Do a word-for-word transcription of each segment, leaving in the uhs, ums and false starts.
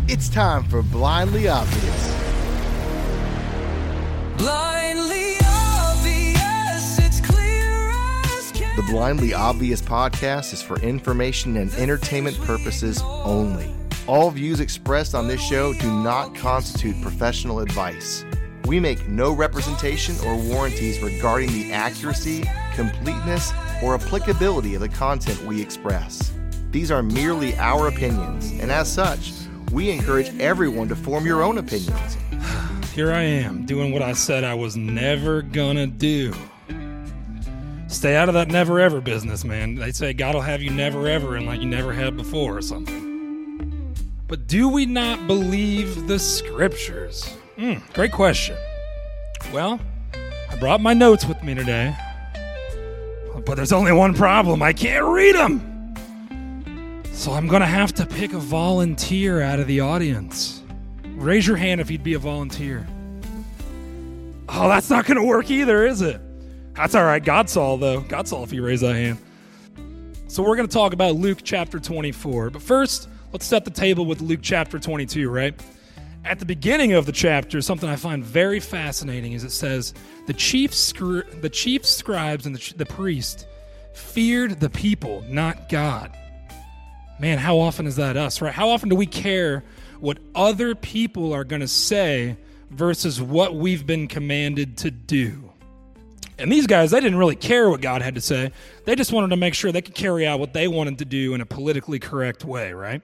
It's time for Blindly Obvious. Blindly Obvious, it's clear as can. The Blindly Obvious podcast is for information and entertainment purposes only. All views expressed on this show do not constitute professional advice. We make no representation or warranties regarding the accuracy, completeness, or applicability of the content we express. These are merely our opinions, and as such, we encourage everyone to form your own opinions. Here I am, doing what I said I was never gonna do. Stay out of that never ever business, man. They say God will have you never ever and like you never had before or something. But do we not believe the scriptures? Mm, great question. Well, I brought my notes with me today, but there's only one problem. I can't read them. So I'm gonna have to pick a volunteer out of the audience. Raise your hand if you'd be a volunteer. Oh, that's not going to work either, is it? That's all right. God saw, though. God saw if you raise that hand. So we're going to talk about Luke chapter twenty-four. But first, let's set the table with Luke chapter twenty-two, right? At the beginning of the chapter, something I find very fascinating is it says, the chief, scri- the chief scribes and the, the priest feared the people, not God. Man, how often is that us, right? How often do we care what other people are going to say versus what we've been commanded to do? And these guys, they didn't really care what God had to say. They just wanted to make sure they could carry out what they wanted to do in a politically correct way, right?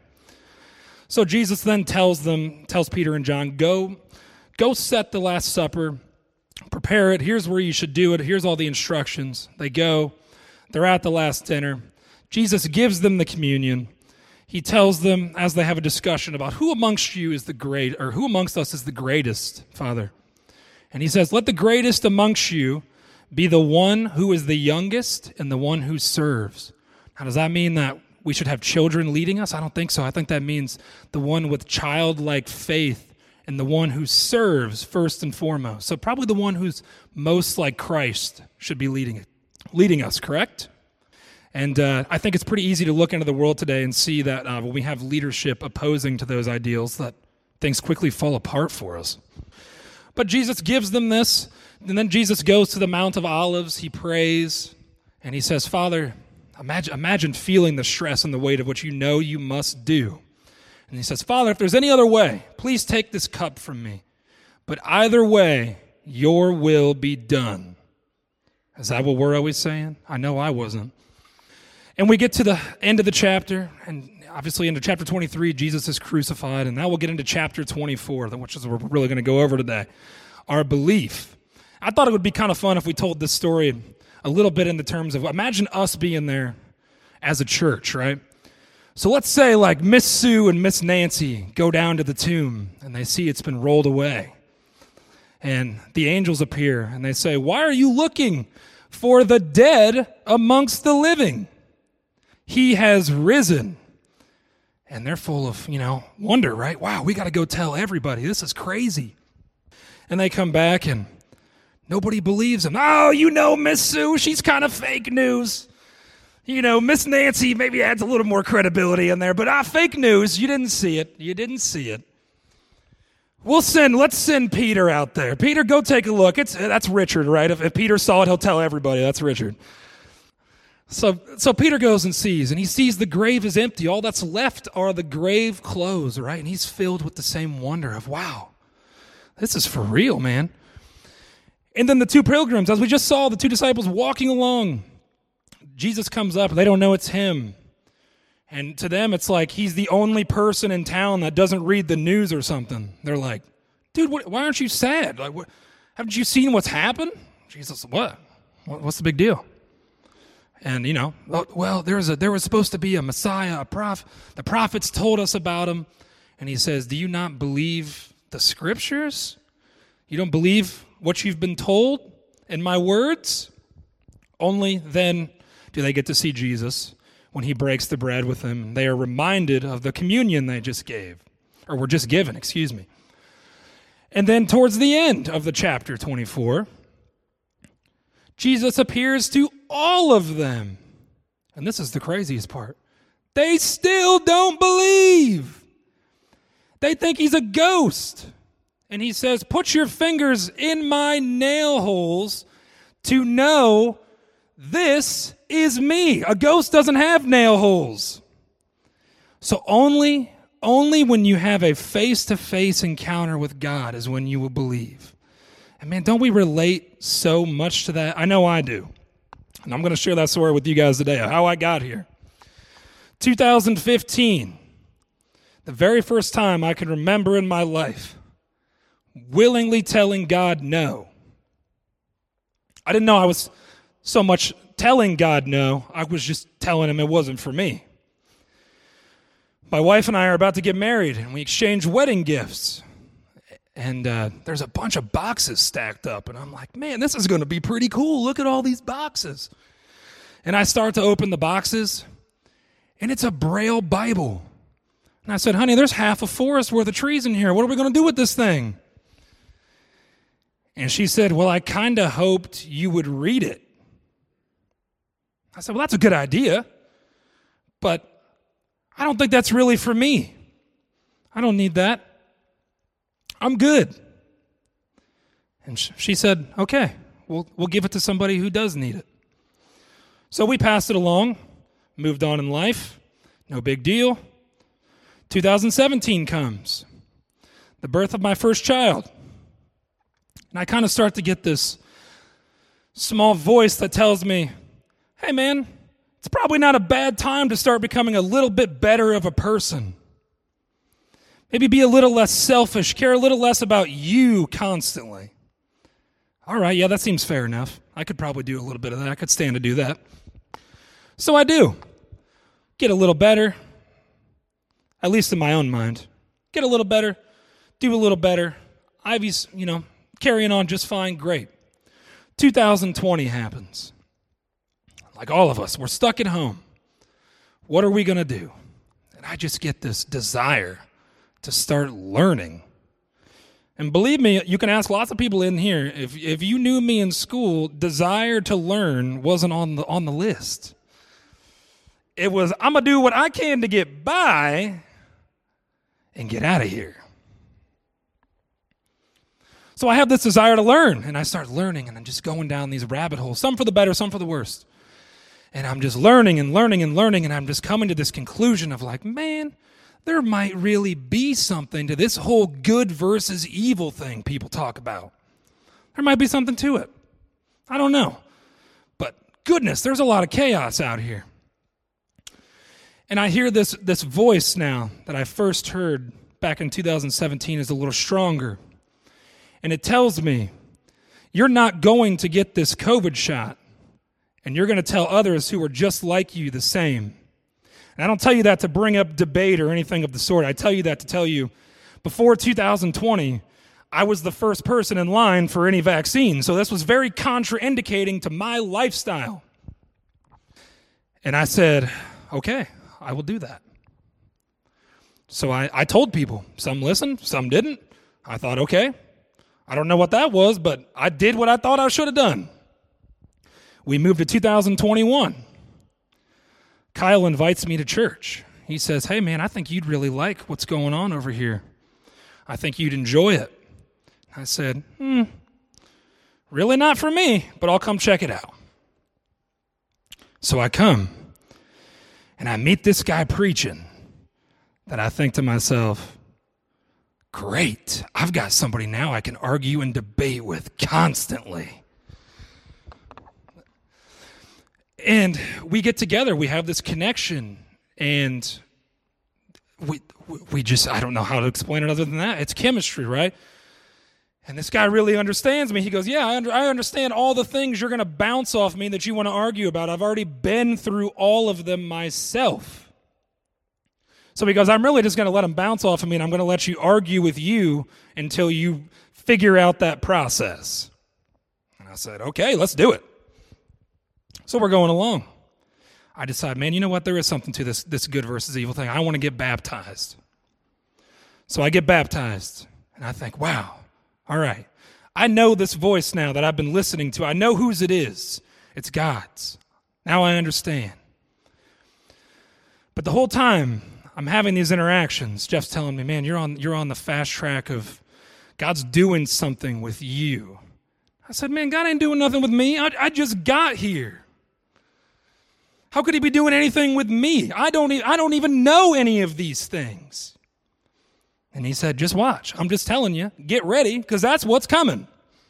So Jesus then tells them, tells Peter and John, go, go set the Last Supper, prepare it. Here's where you should do it. Here's all the instructions. They go. They're at the last dinner. Jesus gives them the communion. He tells them as they have a discussion about who amongst you is the great, or who amongst us is the greatest, Father. And he says, let the greatest amongst you be the one who is the youngest and the one who serves. Now, does that mean that we should have children leading us? I don't think so. I think that means the one with childlike faith and the one who serves first and foremost. So probably the one who's most like Christ should be leading, leading us, correct? And uh, I think it's pretty easy to look into the world today and see that uh, when we have leadership opposing to those ideals, that things quickly fall apart for us. But Jesus gives them this, and then Jesus goes to the Mount of Olives. He prays, and he says, Father, imagine, imagine feeling the stress and the weight of what you know you must do. And he says, Father, if there's any other way, please take this cup from me. But either way, your will be done. Is that what we're always saying? I know I wasn't. And we get to the end of the chapter, and obviously into chapter twenty-three, Jesus is crucified, and now we'll get into chapter twenty-four, which is what we're really going to go over today, our belief. I thought it would be kind of fun if we told this story a little bit in the terms of, imagine us being there as a church, right? So let's say like Miss Sue and Miss Nancy go down to the tomb, and they see it's been rolled away. And the angels appear, and they say, why are you looking for the dead amongst the living? He has risen. And they're full of, you know, wonder, right? Wow, we got to go tell everybody. This is crazy. And they come back and nobody believes them. Oh, you know, Miss Sue, she's kind of fake news. You know, Miss Nancy maybe adds a little more credibility in there, but ah, fake news. You didn't see it. You didn't see it. We'll send, let's send Peter out there. Peter, go take a look. It's That's Richard, right? If, if Peter saw it, he'll tell everybody. That's Richard. So so Peter goes and sees, and he sees the grave is empty. All that's left are the grave clothes, right? And he's filled with the same wonder of, wow, this is for real, man. And then the two pilgrims, as we just saw, the two disciples walking along, Jesus comes up, and they don't know it's him. And to them, it's like he's the only person in town that doesn't read the news or something. They're like, dude, what, why aren't you sad? Like, what, haven't you seen what's happened? Jesus, what? what? What's the big deal? And, you know, well, there was, a, there was supposed to be a Messiah, a prophet. The prophets told us about him. And he says, do you not believe the scriptures? You don't believe what you've been told in my words? Only then do they get to see Jesus when he breaks the bread with them. They are reminded of the communion they just gave, or were just given, excuse me. And then towards the end of the chapter twenty-four, Jesus appears to all of them. And this is the craziest part. They still don't believe. They think he's a ghost. And he says, put your fingers in my nail holes to know this is me. A ghost doesn't have nail holes. So only, only when you have a face-to-face encounter with God is when you will believe. And man, don't we relate so much to that? I know I do. And I'm going to share that story with you guys today, how I got here. two thousand fifteen, the very first time I can remember in my life willingly telling God no. I didn't know I was so much telling God no. I was just telling him it wasn't for me. My wife and I are about to get married, and we exchange wedding gifts. And uh, there's a bunch of boxes stacked up, and I'm like, man, this is going to be pretty cool. Look at all these boxes. And I start to open the boxes, and it's a Braille Bible. And I said, honey, there's half a forest worth of trees in here. What are we going to do with this thing? And she said, well, I kind of hoped you would read it. I said, well, that's a good idea, but I don't think that's really for me. I don't need that. I'm good. And she said, okay, we'll, we'll give it to somebody who does need it. So we passed it along, moved on in life, no big deal. two thousand seventeen comes, the birth of my first child. And I kind of start to get this small voice that tells me, hey man, it's probably not a bad time to start becoming a little bit better of a person. Maybe be a little less selfish, care a little less about you constantly. All right, yeah, that seems fair enough. I could probably do a little bit of that. I could stand to do that. So I do. Get a little better, at least in my own mind. Get a little better, do a little better. Ivy's, you know, carrying on just fine, great. two thousand twenty happens. Like all of us, we're stuck at home. What are we going to do? And I just get this desire to start learning. And believe me, you can ask lots of people in here, if if you knew me in school, desire to learn wasn't on the on the list. It was, I'm going to do what I can to get by and get out of here. So I have this desire to learn, and I start learning, and I'm just going down these rabbit holes, some for the better, some for the worst. And I'm just learning and learning and learning, and I'm just coming to this conclusion of like, man, there might really be something to this whole good versus evil thing people talk about. There might be something to it. I don't know. But goodness, there's a lot of chaos out here. And I hear this, this voice now that I first heard back in two thousand seventeen is a little stronger. And it tells me, you're not going to get this COVID shot, and you're going to tell others who are just like you the same. And I don't tell you that to bring up debate or anything of the sort. I tell you that to tell you, before two thousand twenty, I was the first person in line for any vaccine. So this was very contraindicating to my lifestyle. And I said, okay, I will do that. So I, I told people. Some listened, some didn't. I thought, okay, I don't know what that was, but I did what I thought I should have done. We moved to two thousand twenty-one. Kyle invites me to church. He says, hey, man, I think you'd really like what's going on over here. I think you'd enjoy it. I said, hmm, really not for me, but I'll come check it out. So I come, and I meet this guy preaching that I think to myself, great, I've got somebody now I can argue and debate with constantly. And we get together, we have this connection, and we we just, I don't know how to explain it other than that. It's chemistry, right? And this guy really understands me. He goes, yeah, I, under, I understand all the things you're going to bounce off me that you want to argue about. I've already been through all of them myself. So he goes, I'm really just going to let them bounce off of me, and I'm going to let you argue with you until you figure out that process. And I said, okay, let's do it. So we're going along. I decide, man, you know what? There is something to this, this good versus evil thing. I want to get baptized. So I get baptized, and I think, wow, all right. I know this voice now that I've been listening to. I know whose it is. It's God's. Now I understand. But the whole time, I'm having these interactions. Jeff's telling me, man, you're on you're on the fast track of God's doing something with you. I said, man, God ain't doing nothing with me. I, I just got here. How could he be doing anything with me? I don't, e- I don't even know any of these things. And he said, just watch. I'm just telling you, get ready, because that's what's coming.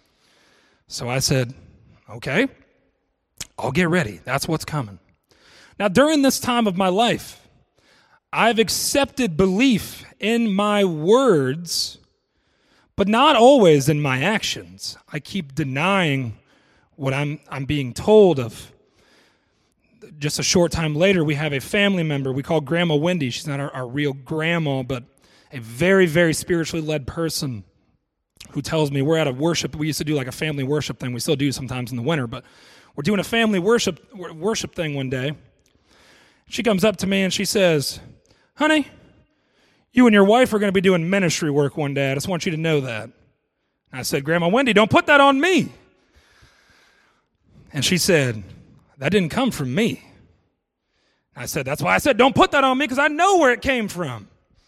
So I said, okay, I'll get ready. That's what's coming. Now, during this time of my life, I've accepted belief in my words, but not always in my actions. I keep denying what I'm I'm being told of. Just a short time later, we have a family member we call Grandma Wendy. She's not our, our real grandma, but a very, very spiritually led person who tells me we're at a worship. We used to do like a family worship thing. We still do sometimes in the winter, but we're doing a family worship worship thing one day. She comes up to me and she says, honey, you and your wife are going to be doing ministry work one day. I just want you to know that. And I said, Grandma Wendy, don't put that on me. And she said, that didn't come from me. I said, that's why I said, don't put that on me, because I know where it came from.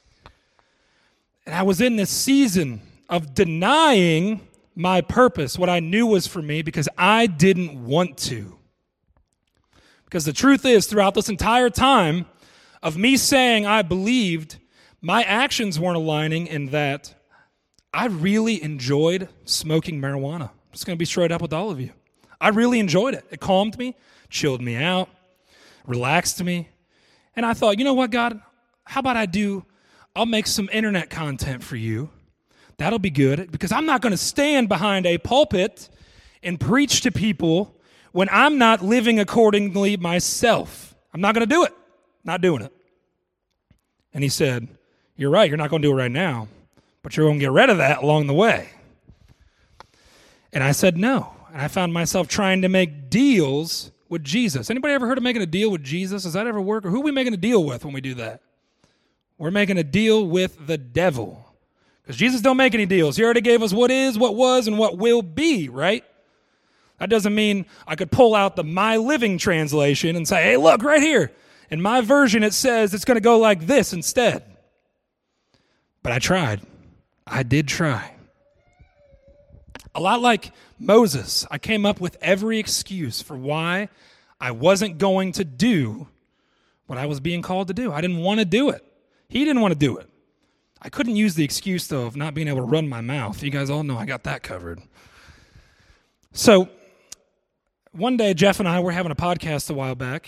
And I was in this season of denying my purpose, what I knew was for me, because I didn't want to. Because the truth is, throughout this entire time of me saying I believed, my actions weren't aligning in that I really enjoyed smoking marijuana. I'm just going to be straight up with all of you. I really enjoyed it. It calmed me, chilled me out, relaxed me. And I thought, you know what, God, how about I do, I'll make some internet content for you. That'll be good, because I'm not going to stand behind a pulpit and preach to people when I'm not living accordingly myself. I'm not going to do it. Not doing it. And he said, you're right, you're not going to do it right now, but you're going to get rid of that along the way. And I said no. And I found myself trying to make deals with Jesus. Anybody ever heard of making a deal with Jesus? Does that ever work? Or who are we making a deal with when we do that? We're making a deal with the devil. Because Jesus don't make any deals. He already gave us what is, what was, and what will be, right? That doesn't mean I could pull out the My Living translation and say, hey, look, right here. In my version, it says it's going to go like this instead. But I tried. I did try. A lot like Moses, I came up with every excuse for why I wasn't going to do what I was being called to do. I didn't want to do it. He didn't want to do it. I couldn't use the excuse, though, of not being able to run my mouth. You guys all know I got that covered. So one day, Jeff and I were having a podcast a while back,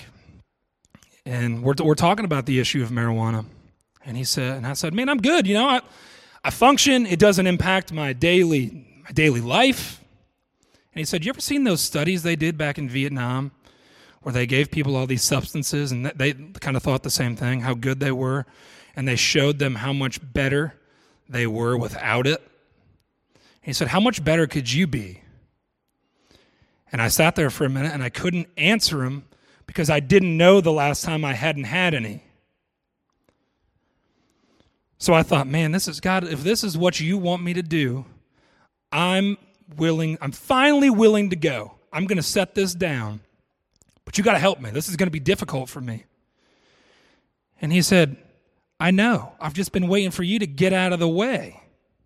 and we're we're talking about the issue of marijuana. And he said, and I said, man, I'm good. You know, I, I function. It doesn't impact my daily my daily life. And he said, you ever seen those studies they did back in Vietnam where they gave people all these substances and they kind of thought the same thing, how good they were, and they showed them how much better they were without it? And he said, how much better could you be? And I sat there for a minute and I couldn't answer him because I didn't know the last time I hadn't had any. So I thought, man, this is God, if this is what you want me to do, I'm willing, I'm finally willing to go. I'm going to set this down, but you got to help me. This is going to be difficult for me. And he said, I know. I've just been waiting for you to get out of the way.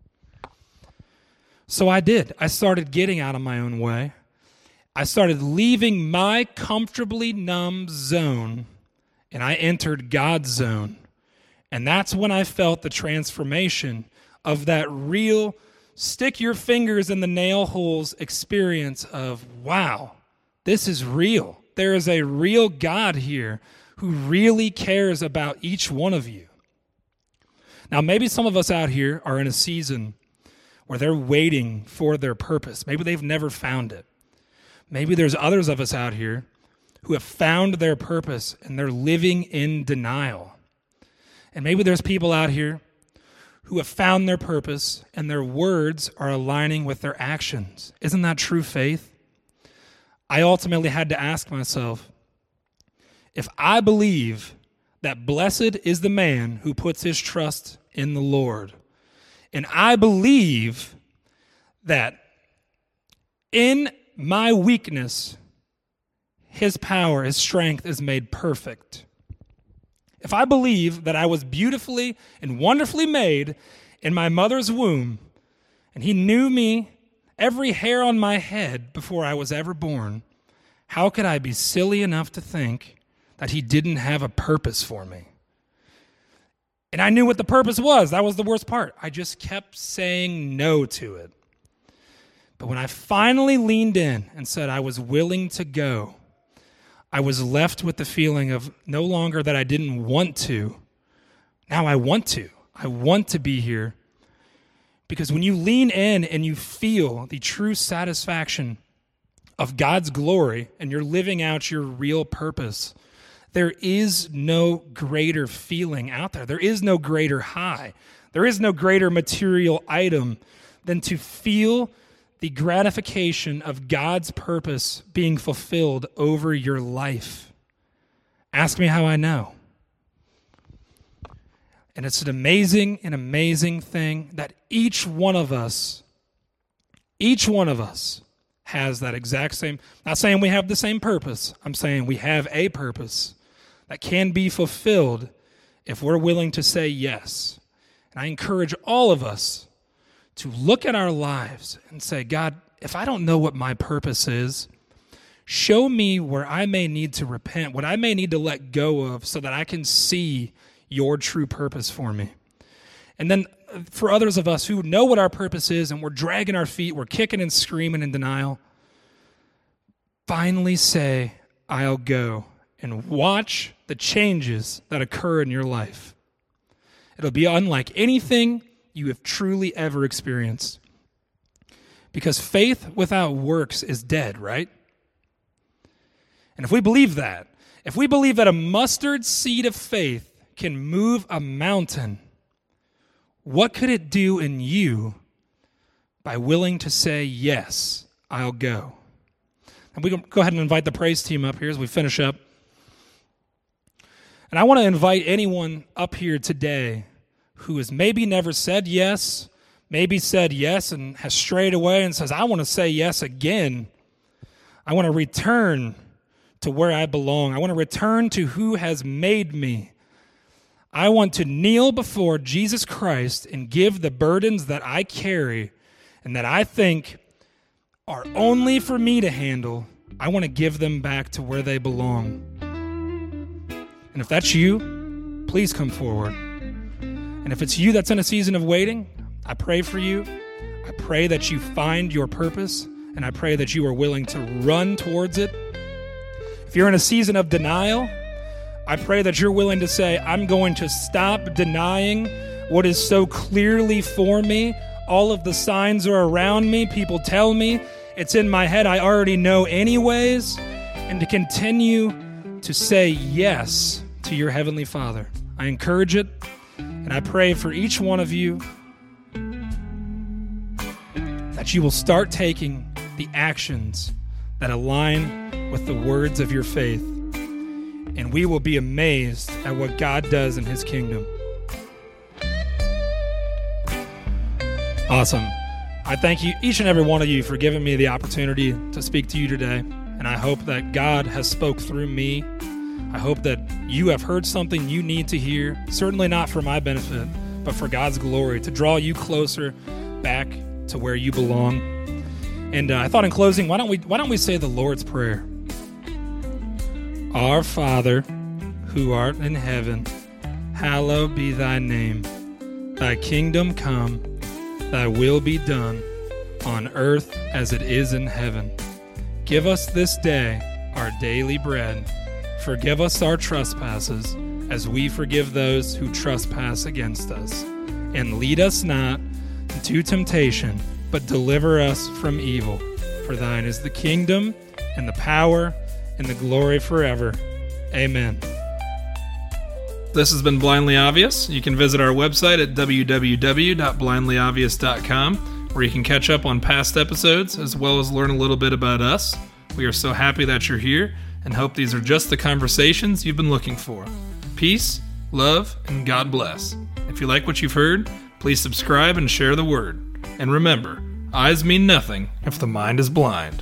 So I did. I started getting out of my own way. I started leaving my comfortably numb zone, and I entered God's zone. And that's when I felt the transformation of that real stick your fingers in the nail holes experience of, wow, this is real. There is a real God here who really cares about each one of you. Now, maybe some of us out here are in a season where they're waiting for their purpose. Maybe they've never found it. Maybe there's others of us out here who have found their purpose and they're living in denial. And maybe there's people out here who have found their purpose and their words are aligning with their actions. Isn't that true faith? I ultimately had to ask myself, if I believe that blessed is the man who puts his trust in the Lord, and I believe that in my weakness, his power, his strength is made perfect. if I believe that I was beautifully and wonderfully made in my mother's womb, and he knew me, every hair on my head before I was ever born, how could I be silly enough to think that he didn't have a purpose for me? And I knew what the purpose was. That was the worst part. I just kept saying no to it. But when I finally leaned in and said I was willing to go, I was left with the feeling of no longer that I didn't want to. Now I want to. I want to be here. Because when you lean in and you feel the true satisfaction of God's glory and you're living out your real purpose, there is no greater feeling out there. There is no greater high. There is no greater material item than to feel the gratification of God's purpose being fulfilled over your life. Ask me how I know. And it's an amazing, an amazing thing that each one of us, each one of us has that exact same, not saying we have the same purpose, I'm saying we have a purpose that can be fulfilled if we're willing to say yes. And I encourage all of us to look at our lives and say, God, if I don't know what my purpose is, show me where I may need to repent, what I may need to let go of so that I can see your true purpose for me. And then for others of us who know what our purpose is and we're dragging our feet, we're kicking and screaming in denial, finally say, I'll go, and watch the changes that occur in your life. It'll be unlike anything you have truly ever experienced. Because faith without works is dead, right? And if we believe that, if we believe that a mustard seed of faith can move a mountain, what could it do in you by willing to say, yes, I'll go? And we can go ahead and invite the praise team up here as we finish up. And I want to invite anyone up here today who has maybe never said yes, maybe said yes and has strayed away and says, I want to say yes again. I want to return to where I belong. I want to return to who has made me. I want to kneel before Jesus Christ and give the burdens that I carry and that I think are only for me to handle. I want to give them back to where they belong. And if that's you, please come forward. And if it's you that's in a season of waiting, I pray for you. I pray that you find your purpose, and I pray that you are willing to run towards it. If you're in a season of denial, I pray that you're willing to say, I'm going to stop denying what is so clearly for me. All of the signs are around me. People tell me. It's in my head. I already know anyways. And to continue to say yes to your Heavenly Father. I encourage it, and I pray for each one of you that you will start taking the actions that align with the words of your faith. And we will be amazed at what God does in His kingdom. Awesome. I thank you, each and every one of you, for giving me the opportunity to speak to you today. And I hope that God has spoke through me. I hope that you have heard something you need to hear, certainly not for my benefit, but for God's glory, to draw you closer back to where you belong. And uh, I thought in closing, why don't we why don't we say the Lord's Prayer? Our Father, who art in heaven, hallowed be thy name. Thy kingdom come, thy will be done, on earth as it is in heaven. Give us this day our daily bread. Forgive us our trespasses, as we forgive those who trespass against us. And lead us not into temptation, but deliver us from evil. For thine is the kingdom, and the power, and the glory forever. Amen. This has been Blindly Obvious. You can visit our website at w w w dot blindly obvious dot com, where you can catch up on past episodes, as well as learn a little bit about us. We are so happy that you're here, and hope these are just the conversations you've been looking for. Peace, love, and God bless. If you like what you've heard, please subscribe and share the word. And remember, eyes mean nothing if the mind is blind.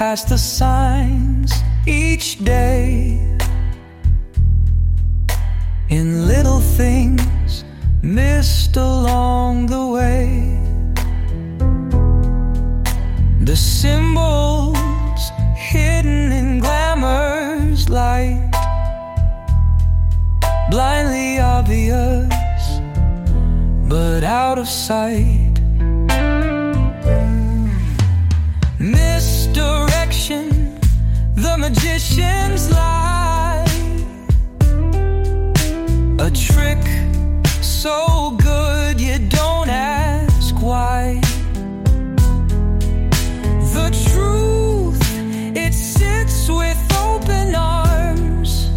past the signs each day. In little things missed along the way, the symbols hidden in glamour's light, blindly obvious but out of sight. Misdirection, the magician's lie, a trick so good you don't ask why. The truth, it sits with open arms,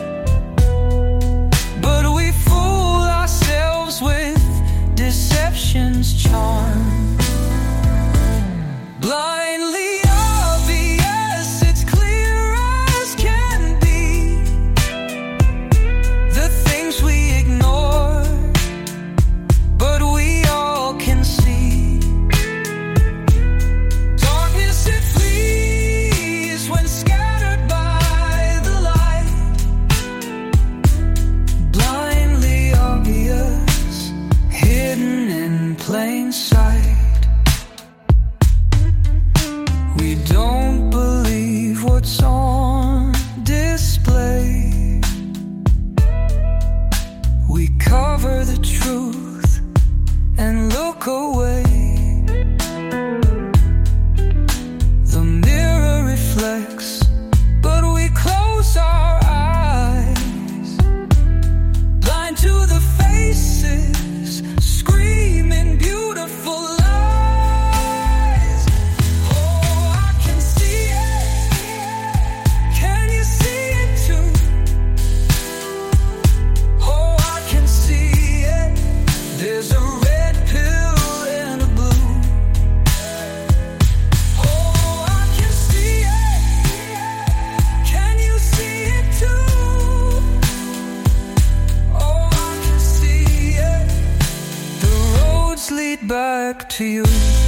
but we fool ourselves with deception's charm. Blindly obvious, it's clear as can be, the things we ignore, but we all can see. Darkness, it flees when scattered by the light. Blindly obvious, hidden in plain sight. We don't believe what's on display. We cover the truth and look away. The mirror reflects, but we close our eyes, blind to the faces screaming beautiful lies. Oh, I can see it. Can you see it too? Oh, I can see it. There's a red pill and a blue. Oh, I can see it. Can you see it too? Oh, I can see it. The roads lead back to you.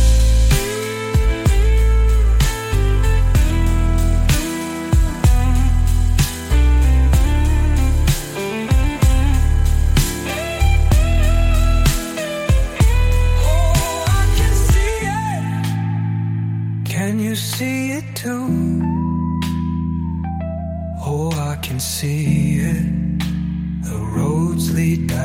Oh, I can see it. Can you see it too? Oh, I can see it. The roads lead back